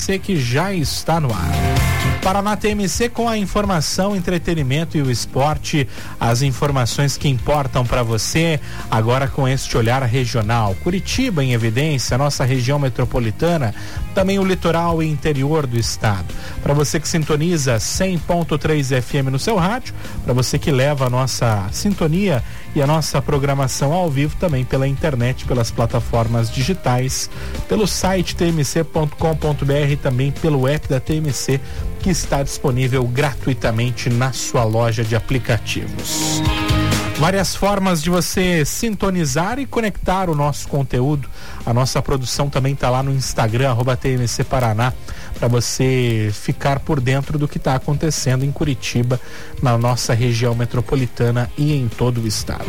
que já está no ar. Paraná TMC com a informação, entretenimento e o esporte, as informações que importam para você, agora com este olhar regional. Curitiba em evidência, nossa região metropolitana, também o litoral e interior do estado. Para você que sintoniza 100.3 FM no seu rádio, para você que leva a nossa sintonia e a nossa programação ao vivo também pela internet, pelas plataformas digitais, pelo site tmc.com.br e também pelo app da TMC, que está disponível gratuitamente na sua loja de aplicativos. Várias formas de você sintonizar e conectar o nosso conteúdo. A nossa produção também está lá no Instagram, @TMC Paraná, para você ficar por dentro do que está acontecendo em Curitiba, na nossa região metropolitana e em todo o estado.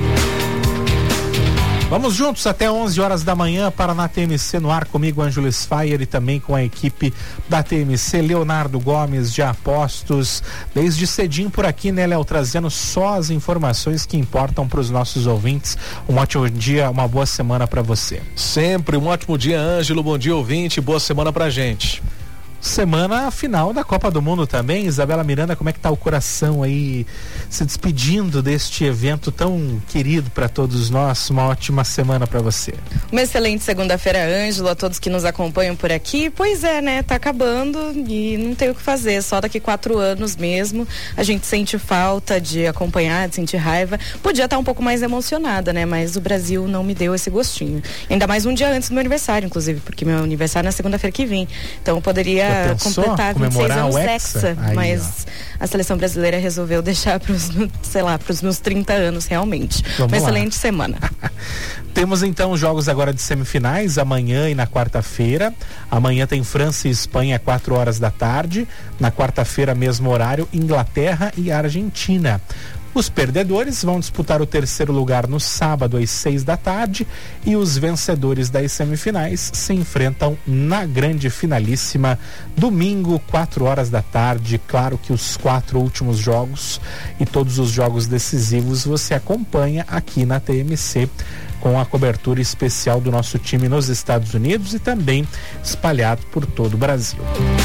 Vamos juntos até 11 horas da manhã, Paraná TMC no ar, comigo, Ângelo Sfaier, e também com a equipe da TMC, Leonardo Gomes, de Apostos, desde cedinho por aqui, né, Léo, trazendo só as informações que importam para os nossos ouvintes. Um ótimo dia, uma boa semana para você. Sempre um ótimo dia, Ângelo, bom dia, ouvinte, boa semana pra gente. Semana final da Copa do Mundo também. Isabela Miranda, como é que tá o coração aí se despedindo deste evento tão querido para todos nós? Uma ótima semana para você. Uma excelente segunda-feira, Ângelo, a todos que nos acompanham por aqui. Pois é, né? Tá acabando e não tem o que fazer, só daqui 4 anos mesmo. A gente sente falta de acompanhar, de sentir raiva. Podia estar um pouco mais emocionada, né? Mas o Brasil não me deu esse gostinho. Ainda mais um dia antes do meu aniversário, inclusive, porque meu aniversário é na segunda-feira que vem. Então eu poderia completar 26 anos Hexa, mas a seleção brasileira resolveu deixar pros meus 30 anos realmente. Uma excelente semana. Temos então jogos agora de semifinais, amanhã e na quarta-feira. Amanhã tem França e Espanha, 4 horas da tarde. Na quarta-feira, mesmo horário, Inglaterra e Argentina. Os perdedores vão disputar o terceiro lugar no sábado às 6 da tarde e os vencedores das semifinais se enfrentam na grande finalíssima domingo, 4 horas da tarde. Claro que os 4 últimos jogos e todos os jogos decisivos você acompanha aqui na TMC, com a cobertura especial do nosso time nos Estados Unidos e também espalhado por todo o Brasil.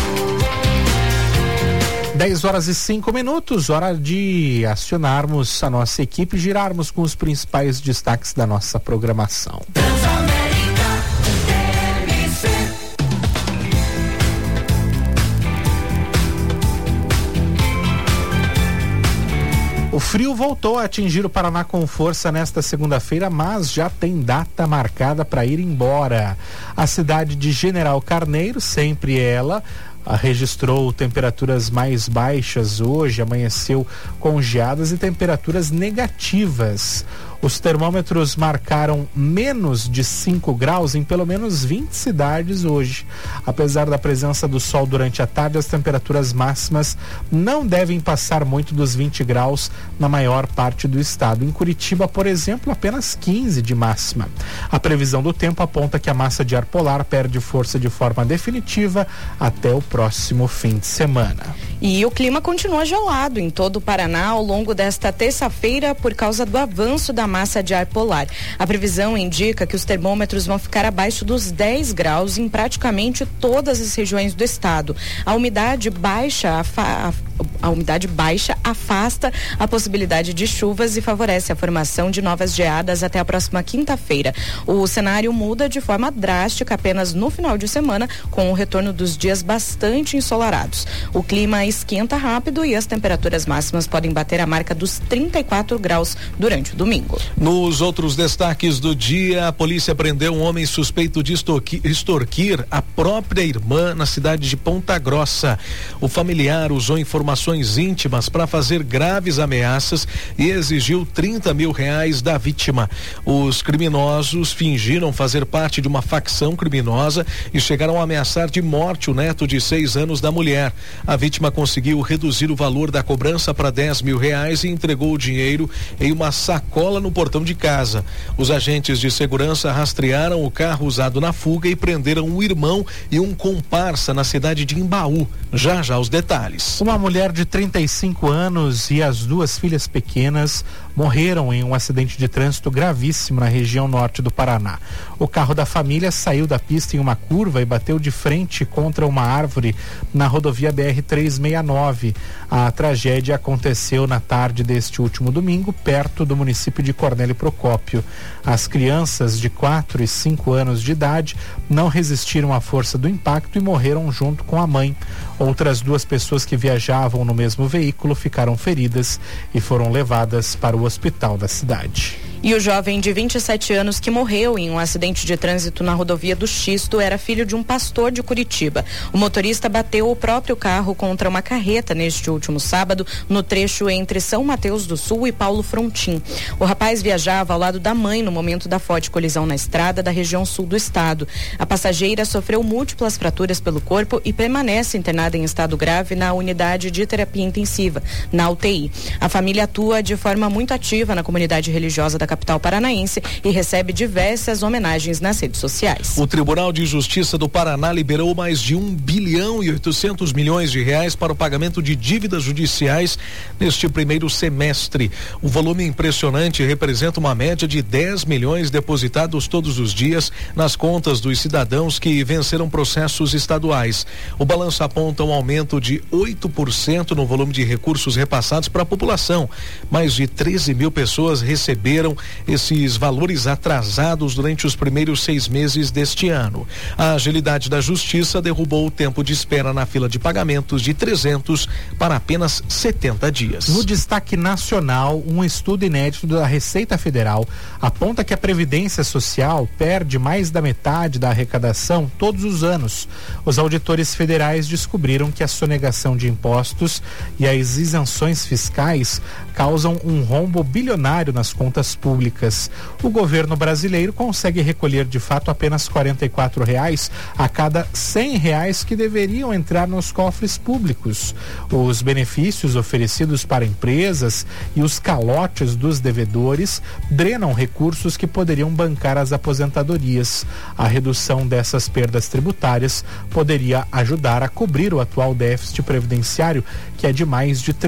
10 horas e 5 minutos, hora de acionarmos a nossa equipe e girarmos com os principais destaques da nossa programação. O frio voltou a atingir o Paraná com força nesta segunda-feira, mas já tem data marcada para ir embora. A cidade de General Carneiro, sempre ela, registrou temperaturas mais baixas hoje, amanheceu com geadas e temperaturas negativas. Os termômetros marcaram menos de 5 graus em pelo menos 20 cidades hoje. Apesar da presença do sol durante a tarde, as temperaturas máximas não devem passar muito dos 20 graus na maior parte do estado. Em Curitiba, por exemplo, apenas 15 de máxima. A previsão do tempo aponta que a massa de ar polar perde força de forma definitiva até o próximo fim de semana. E o clima continua gelado em todo o Paraná ao longo desta terça-feira por causa do avanço da massa de ar polar. A previsão indica que os termômetros vão ficar abaixo dos 10 graus em praticamente todas as regiões do estado. A umidade baixa afasta a possibilidade de chuvas e favorece a formação de novas geadas até a próxima quinta-feira. O cenário muda de forma drástica apenas no final de semana, com o retorno dos dias bastante ensolarados. O clima esquenta rápido e as temperaturas máximas podem bater a marca dos 34 graus durante o domingo. Nos outros destaques do dia, a polícia prendeu um homem suspeito de extorquir a própria irmã na cidade de Ponta Grossa. O familiar usou informações íntimas para fazer graves ameaças e exigiu R$30 mil da vítima. Os criminosos fingiram fazer parte de uma facção criminosa e chegaram a ameaçar de morte o neto de 6 anos da mulher. A vítima conseguiu reduzir o valor da cobrança para R$10 mil e entregou o dinheiro em uma sacola no portão de casa. Os agentes de segurança rastrearam o carro usado na fuga e prenderam um irmão e um comparsa na cidade de Imbaú. Já os detalhes. Uma mulher de 35 anos e as 2 filhas pequenas morreram em um acidente de trânsito gravíssimo na região norte do Paraná. O carro da família saiu da pista em uma curva e bateu de frente contra uma árvore na rodovia BR-369. A tragédia aconteceu na tarde deste último domingo, perto do município de Cornélio Procópio. As crianças de 4 e 5 anos de idade não resistiram à força do impacto e morreram junto com a mãe. Outras 2 pessoas que viajavam no mesmo veículo ficaram feridas e foram levadas para o hospital da cidade. E o jovem de 27 anos que morreu em um acidente de trânsito na rodovia do Xisto era filho de um pastor de Curitiba. O motorista bateu o próprio carro contra uma carreta neste último sábado, no trecho entre São Mateus do Sul e Paulo Frontin. O rapaz viajava ao lado da mãe no momento da forte colisão na estrada da região sul do estado. A passageira sofreu múltiplas fraturas pelo corpo e permanece internada em estado grave na unidade de terapia intensiva, na UTI. A família atua de forma muito ativa na comunidade religiosa da capital paranaense e recebe diversas homenagens nas redes sociais. O Tribunal de Justiça do Paraná liberou mais de 1 bilhão e 800 milhões de reais para o pagamento de dívidas judiciais neste primeiro semestre. O volume impressionante representa uma média de 10 milhões depositados todos os dias nas contas dos cidadãos que venceram processos estaduais. O balanço aponta um aumento de 8% no volume de recursos repassados para a população. Mais de 13 mil pessoas receberam esses valores atrasados durante os primeiros 6 meses deste ano. A agilidade da Justiça derrubou o tempo de espera na fila de pagamentos de 300 para apenas 70 dias. No destaque nacional, um estudo inédito da Receita Federal aponta que a Previdência Social perde mais da metade da arrecadação todos os anos. Os auditores federais descobriram que a sonegação de impostos e as isenções fiscais causam um rombo bilionário nas contas públicas. O governo brasileiro consegue recolher de fato apenas R$44 a cada R$100 que deveriam entrar nos cofres públicos. Os benefícios oferecidos para empresas e os calotes dos devedores drenam recursos que poderiam bancar as aposentadorias. A redução dessas perdas tributárias poderia ajudar a cobrir o atual déficit previdenciário, que é de mais de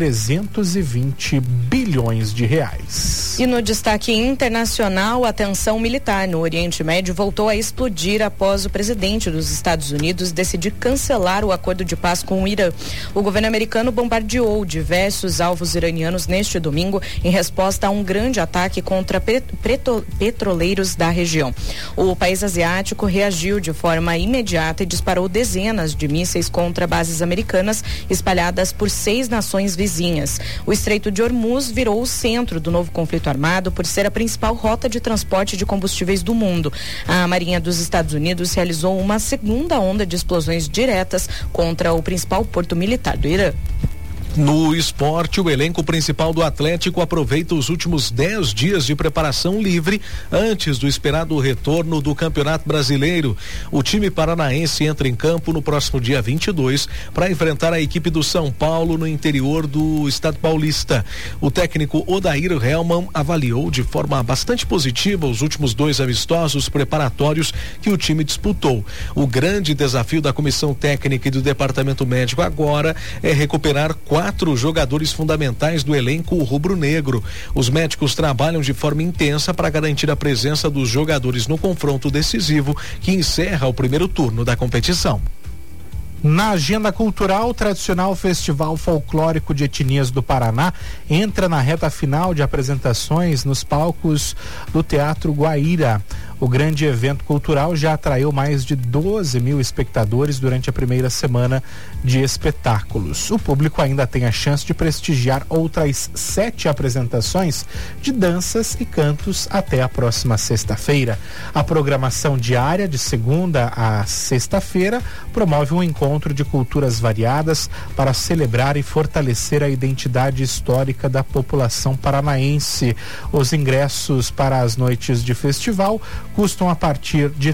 320 bilhões de reais. E no destaque internacional, a tensão militar no Oriente Médio voltou a explodir após o presidente dos Estados Unidos decidir cancelar o acordo de paz com o Irã. O governo americano bombardeou diversos alvos iranianos neste domingo em resposta a um grande ataque contra petroleiros da região. O país asiático reagiu de forma imediata e disparou dezenas de mísseis contra bases americanas espalhadas por 6 nações vizinhas. O Estreito de Hormuz virou o centro do novo conflito armado por ser a principal rota de transporte de combustíveis do mundo. A Marinha dos Estados Unidos realizou uma segunda onda de explosões diretas contra o principal porto militar do Irã. No esporte, o elenco principal do Atlético aproveita os últimos 10 dias de preparação livre antes do esperado retorno do Campeonato Brasileiro. O time paranaense entra em campo no próximo dia 22 para enfrentar a equipe do São Paulo no interior do estado paulista. O técnico Odair Hellmann avaliou de forma bastante positiva os últimos 2 amistosos preparatórios que o time disputou. O grande desafio da comissão técnica e do departamento médico agora é recuperar 4 jogadores fundamentais do elenco rubro-negro. Os médicos trabalham de forma intensa para garantir a presença dos jogadores no confronto decisivo que encerra o primeiro turno da competição. Na agenda cultural, o tradicional Festival Folclórico de Etnias do Paraná entra na reta final de apresentações nos palcos do Teatro Guaíra. O grande evento cultural já atraiu mais de 12 mil espectadores durante a primeira semana de espetáculos. O público ainda tem a chance de prestigiar outras 7 apresentações de danças e cantos até a próxima sexta-feira. A programação diária, de segunda a sexta-feira, promove um encontro de culturas variadas para celebrar e fortalecer a identidade histórica da população paranaense. Os ingressos para as noites de festival custam a partir de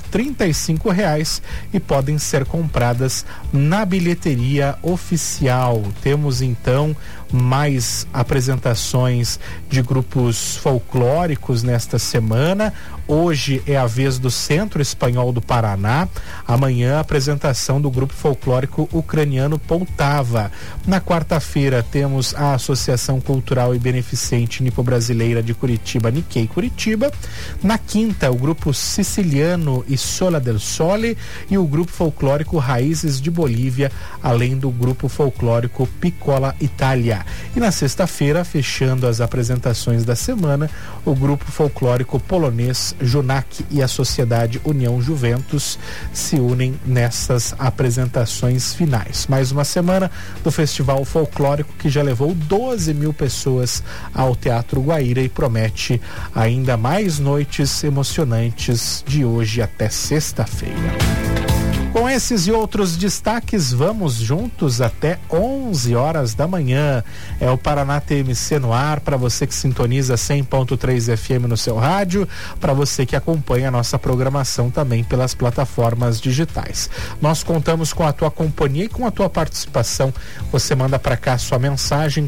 R$35 e podem ser compradas na bilheteria oficial. Temos então mais apresentações de grupos folclóricos nesta semana. Hoje é a vez do Centro Espanhol do Paraná. Amanhã, a apresentação do grupo folclórico ucraniano Poltava. Na quarta-feira, temos a Associação Cultural e Beneficente Nipo-Brasileira de Curitiba, Nikkei Curitiba. Na quinta, o grupo siciliano Isola del Sole e o grupo folclórico Raízes de Bolívia, além do grupo folclórico Piccola Itália. E na sexta-feira, fechando as apresentações da semana, o grupo folclórico polonês Junak e a Sociedade União Juventus se unem nessas apresentações finais. Mais uma semana do Festival Folclórico que já levou 12 mil pessoas ao Teatro Guaíra e promete ainda mais noites emocionantes de hoje até sexta-feira. Com esses e outros destaques, vamos juntos até 11 horas da manhã. É o Paraná TMC no ar, para você que sintoniza 100.3 FM no seu rádio, para você que acompanha a nossa programação também pelas plataformas digitais. Nós contamos com a tua companhia e com a tua participação. Você manda para cá sua mensagem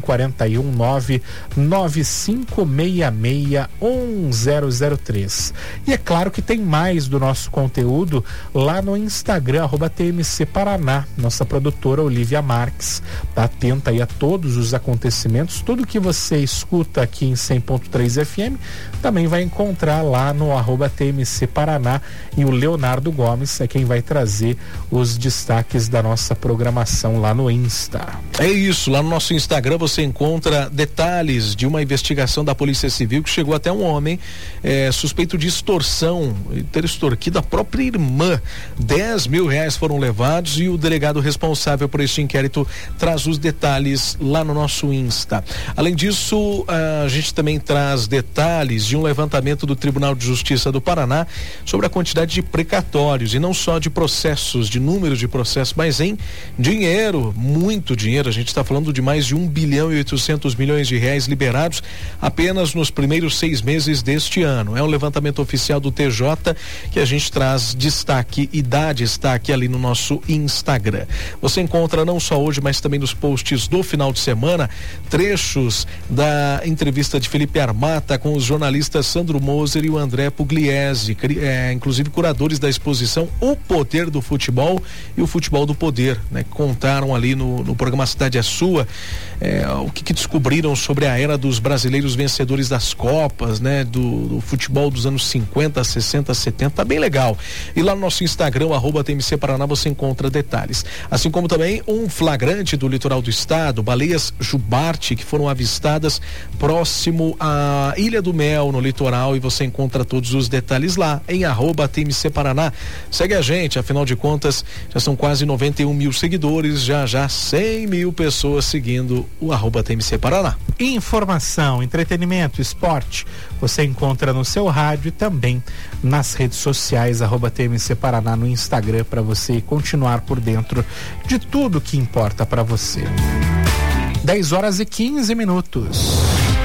419-9566-1003. E é claro que tem mais do nosso conteúdo lá no Instagram, @TMC Paraná. Nossa produtora Olivia Marques tá atenta aí a todos os acontecimentos. Tudo que você escuta aqui em 100.3 FM também vai encontrar lá no @TMC Paraná, e o Leonardo Gomes é quem vai trazer os destaques da nossa programação lá no Insta. É isso, lá no nosso Instagram você encontra detalhes de uma investigação da Polícia Civil que chegou até um homem suspeito de extorsão, ter extorquido a própria irmã. R$10 mil foram levados, e o delegado responsável por este inquérito traz os detalhes lá no nosso Insta. Além disso, a gente também traz detalhes de um levantamento do Tribunal de Justiça do Paraná sobre a quantidade de precatórios, e não só de processos, de número de processos, mas em dinheiro, muito dinheiro. A gente está falando de mais de R$1 bilhão e 800 milhões de reais liberados apenas nos primeiros 6 meses deste ano. É um levantamento oficial do TJ que a gente traz destaque e dá destaque ali no nosso Instagram. Você encontra não só hoje, mas também nos posts do final de semana, trechos da entrevista de Felipe Armata com os jornalistas Sandro Moser e o André Pugliese, inclusive curadores da exposição O Poder do Futebol e o Futebol do Poder, né? Contaram ali no programa Cidade é Sua, o que descobriram sobre a era dos brasileiros vencedores das Copas, né? Do futebol dos anos 50, 60, 70, tá bem legal. E lá no nosso Instagram, @TMC Paraná, você encontra detalhes. Assim como também um flagrante do litoral do estado, baleias jubarte que foram avistadas próximo à Ilha do Mel, no litoral, e você encontra todos os detalhes lá em @TMC Paraná. Segue a gente, afinal de contas, já são quase 91 mil seguidores, já 100 mil pessoas seguindo o @TMC Paraná. Informação, entretenimento, esporte, você encontra no seu rádio e também nas redes sociais, @TMC Paraná no Instagram, para você continuar por dentro de tudo que importa para você. 10 horas e 15 minutos.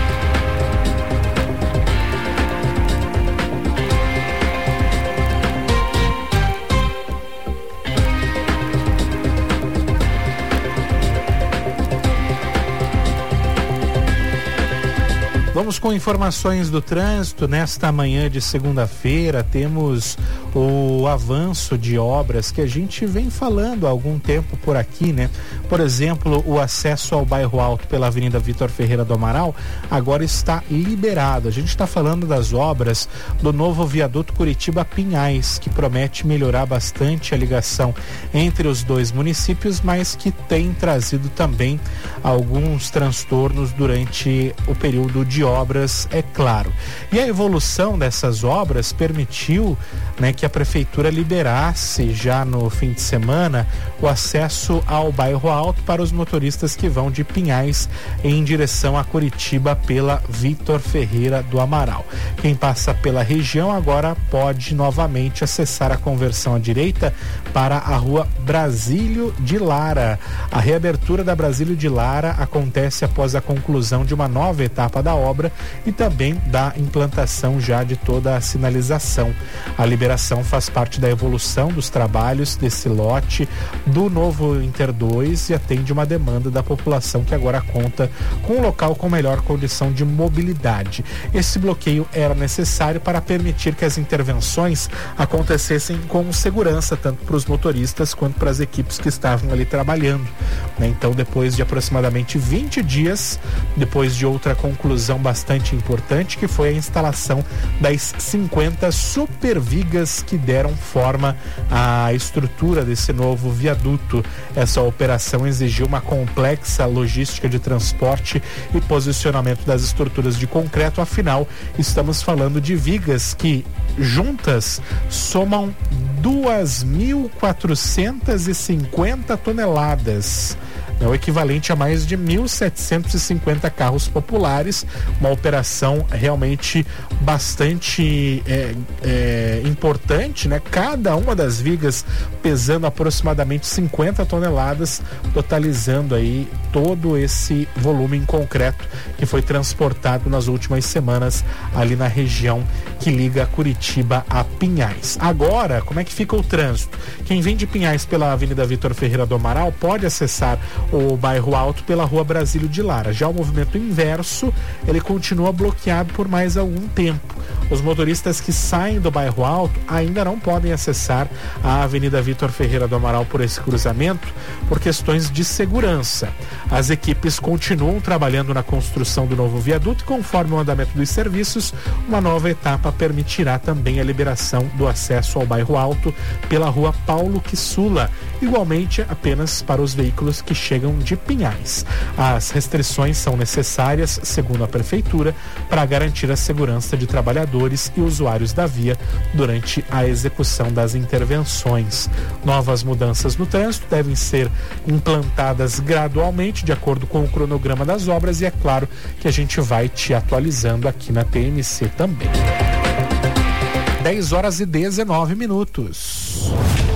Vamos com informações do trânsito. Nesta manhã de segunda-feira, temos o avanço de obras que a gente vem falando há algum tempo por aqui, né? Por exemplo, o acesso ao Bairro Alto pela Avenida Vitor Ferreira do Amaral agora está liberado. A gente está falando das obras do novo viaduto Curitiba-Pinhais, que promete melhorar bastante a ligação entre os dois municípios, mas que tem trazido também alguns transtornos durante o período de obras, é claro. E a evolução dessas obras permitiu, né, que a prefeitura liberasse já no fim de semana o acesso ao Bairro Alto para os motoristas que vão de Pinhais em direção a Curitiba pela Vitor Ferreira do Amaral. Quem passa pela região agora pode novamente acessar a conversão à direita para a rua Brasílio de Lara. A reabertura da Brasílio de Lara acontece após a conclusão de uma nova etapa da obra e também da implantação já de toda a sinalização. A liberação operação faz parte da evolução dos trabalhos desse lote do novo Inter 2 e atende uma demanda da população que agora conta com um local com melhor condição de mobilidade. Esse bloqueio era necessário para permitir que as intervenções acontecessem com segurança, tanto para os motoristas quanto para as equipes que estavam ali trabalhando, né? Então, depois de aproximadamente 20 dias, depois de outra conclusão bastante importante, que foi a instalação das 50 supervigas que deram forma à estrutura desse novo viaduto. Essa operação exigiu uma complexa logística de transporte e posicionamento das estruturas de concreto, afinal, estamos falando de vigas que juntas somam 2.450 toneladas. É o equivalente a mais de 1.750 carros populares, uma operação realmente bastante importante, né? Cada uma das vigas pesando aproximadamente 50 toneladas, totalizando aí todo esse volume em concreto que foi transportado nas últimas semanas ali na região que liga Curitiba a Pinhais. Agora, como é que fica o trânsito? Quem vem de Pinhais pela Avenida Vitor Ferreira do Amaral pode acessar o Bairro Alto pela Rua Brasílio de Lara. Já o movimento inverso, ele continua bloqueado por mais algum tempo. Os motoristas que saem do Bairro Alto ainda não podem acessar a Avenida Vitor Ferreira do Amaral por esse cruzamento por questões de segurança. As equipes continuam trabalhando na construção do novo viaduto e, conforme o andamento dos serviços, uma nova etapa permitirá também a liberação do acesso ao Bairro Alto pela Rua Paulo Quissula, igualmente apenas para os veículos que chegam de Pinhais. As restrições são necessárias, segundo a Prefeitura, para garantir a segurança de trabalhadores e usuários da via durante a execução das intervenções. Novas mudanças no trânsito devem ser implantadas gradualmente, de acordo com o cronograma das obras, e é claro que a gente vai te atualizando aqui na TMC também. 10h19.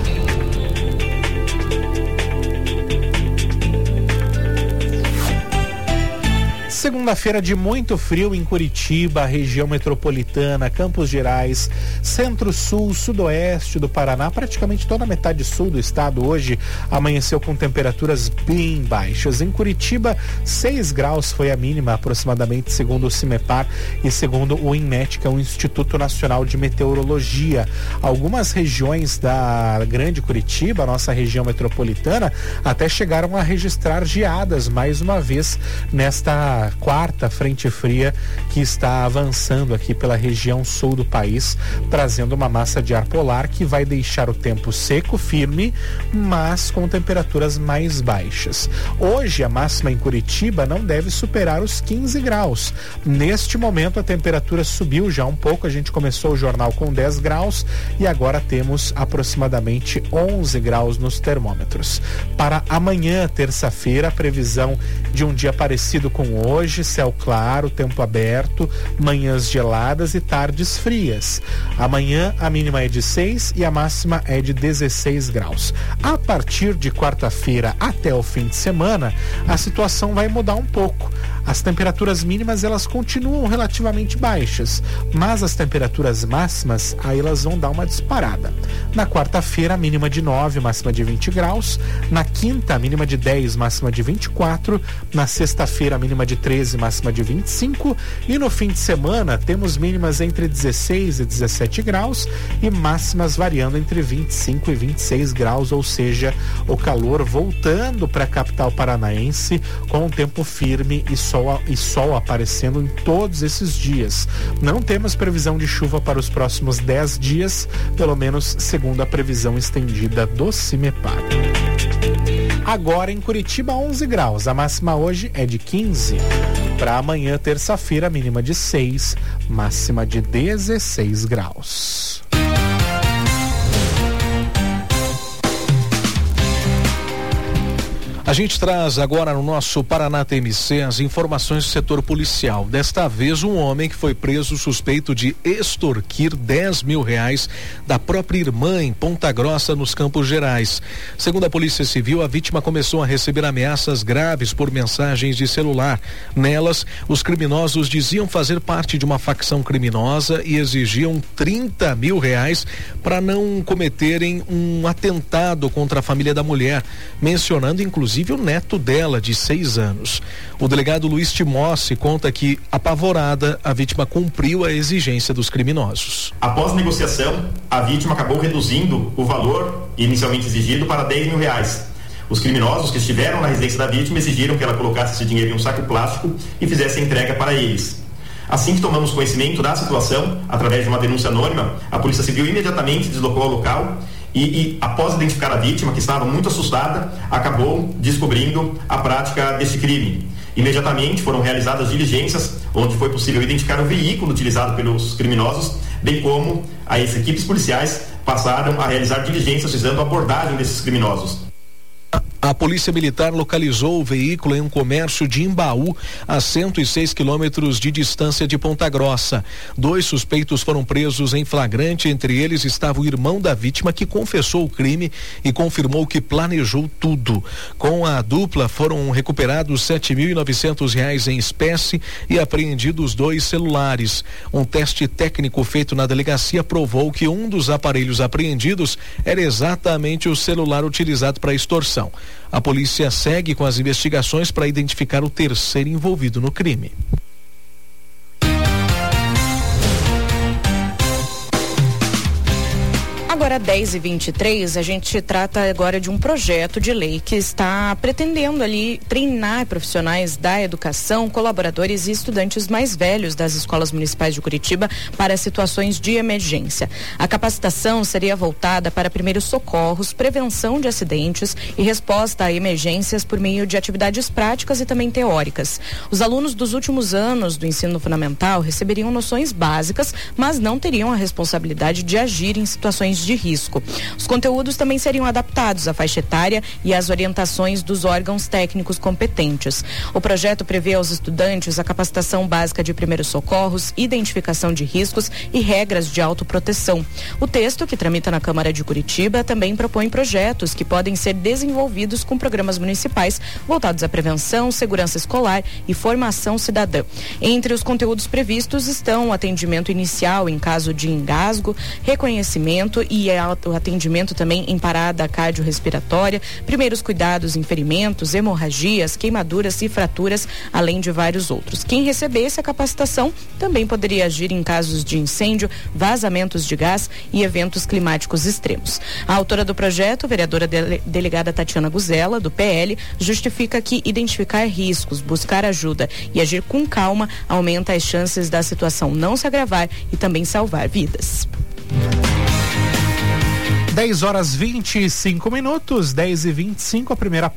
Segunda-feira de muito frio em Curitiba, região metropolitana, Campos Gerais, centro-sul, sudoeste do Paraná, praticamente toda a metade sul do estado hoje amanheceu com temperaturas bem baixas. Em Curitiba, 6 graus foi a mínima aproximadamente, segundo o CIMEPAR e segundo o INMET, que é o Instituto Nacional de Meteorologia. Algumas regiões da Grande Curitiba, nossa região metropolitana, até chegaram a registrar geadas mais uma vez nesta quarta frente fria que está avançando aqui pela região sul do país, trazendo uma massa de ar polar que vai deixar o tempo seco, firme, mas com temperaturas mais baixas. Hoje a máxima em Curitiba não deve superar os 15 graus. Neste momento a temperatura subiu já um pouco, a gente começou o jornal com 10 graus e agora temos aproximadamente 11 graus nos termômetros. Para amanhã, terça-feira, a previsão de um dia parecido com hoje, céu claro, tempo aberto, manhãs geladas e tardes frias. Amanhã a mínima é de 6 e a máxima é de 16 graus. A partir de quarta-feira até o fim de semana, a situação vai mudar um pouco. As temperaturas mínimas elas continuam relativamente baixas, mas as temperaturas máximas aí elas vão dar uma disparada. Na quarta-feira a mínima de 9, máxima de 20 graus. Na quinta a mínima de 10, máxima de 24. Na sexta-feira a mínima de 13, máxima de 25. E no fim de semana temos mínimas entre 16 e 17 graus e máximas variando entre 25 e 26 graus, ou seja, o calor voltando para a capital paranaense com um tempo firme e sol aparecendo em todos esses dias. Não temos previsão de chuva para os próximos 10 dias, pelo menos segundo a previsão estendida do CIMEPAR. Agora em Curitiba 11 graus, a máxima hoje é de 15. Para amanhã, terça-feira, mínima de 6, máxima de 16 graus. A gente traz agora no nosso Paraná TMC as informações do setor policial. Desta vez, um homem que foi preso suspeito de extorquir R$10 mil da própria irmã em Ponta Grossa, nos Campos Gerais. Segundo a Polícia Civil, a vítima começou a receber ameaças graves por mensagens de celular. Nelas, os criminosos diziam fazer parte de uma facção criminosa e exigiam R$30 mil para não cometerem um atentado contra a família da mulher, mencionando inclusive o neto dela, de 6 anos. O delegado Luiz Timossi conta que, apavorada, a vítima cumpriu a exigência dos criminosos. Após negociação, a vítima acabou reduzindo o valor inicialmente exigido para R$10 mil. Os criminosos que estiveram na residência da vítima exigiram que ela colocasse esse dinheiro em um saco plástico e fizesse a entrega para eles. Assim que tomamos conhecimento da situação, através de uma denúncia anônima, a Polícia Civil imediatamente deslocou ao local e após identificar a vítima, que estava muito assustada, acabou descobrindo a prática deste crime. Imediatamente foram realizadas diligências, onde foi possível identificar o veículo utilizado pelos criminosos, bem como as equipes policiais passaram a realizar diligências visando a abordagem desses criminosos. A Polícia Militar localizou o veículo em um comércio de Imbaú, a 106 quilômetros de distância de Ponta Grossa. 2 suspeitos foram presos em flagrante, entre eles estava o irmão da vítima, que confessou o crime e confirmou que planejou tudo. Com a dupla foram recuperados R$7.900 em espécie e apreendidos 2 celulares. Um teste técnico feito na delegacia provou que um dos aparelhos apreendidos era exatamente o celular utilizado para extorsão. A polícia segue com as investigações para identificar o terceiro envolvido no crime. Agora 10h23, a gente trata agora de um projeto de lei que está pretendendo ali treinar profissionais da educação, colaboradores e estudantes mais velhos das escolas municipais de Curitiba para situações de emergência. A capacitação seria voltada para primeiros socorros, prevenção de acidentes e resposta a emergências por meio de atividades práticas e também teóricas. Os alunos dos últimos anos do ensino fundamental receberiam noções básicas, mas não teriam a responsabilidade de agir em situações de risco. Os conteúdos também seriam adaptados à faixa etária e às orientações dos órgãos técnicos competentes. O projeto prevê aos estudantes a capacitação básica de primeiros socorros, identificação de riscos e regras de autoproteção. O texto, que tramita na Câmara de Curitiba, também propõe projetos que podem ser desenvolvidos com programas municipais voltados à prevenção, segurança escolar e formação cidadã. Entre os conteúdos previstos estão o atendimento inicial em caso de engasgo, reconhecimento e o atendimento também em parada cardiorrespiratória, primeiros cuidados em ferimentos, hemorragias, queimaduras e fraturas, além de vários outros. Quem recebesse a capacitação também poderia agir em casos de incêndio, vazamentos de gás e eventos climáticos extremos. A autora do projeto, vereadora delegada Tatiana Guzella, do PL, justifica que identificar riscos, buscar ajuda e agir com calma aumenta as chances da situação não se agravar e também salvar vidas. 10h25, 10h25, a primeira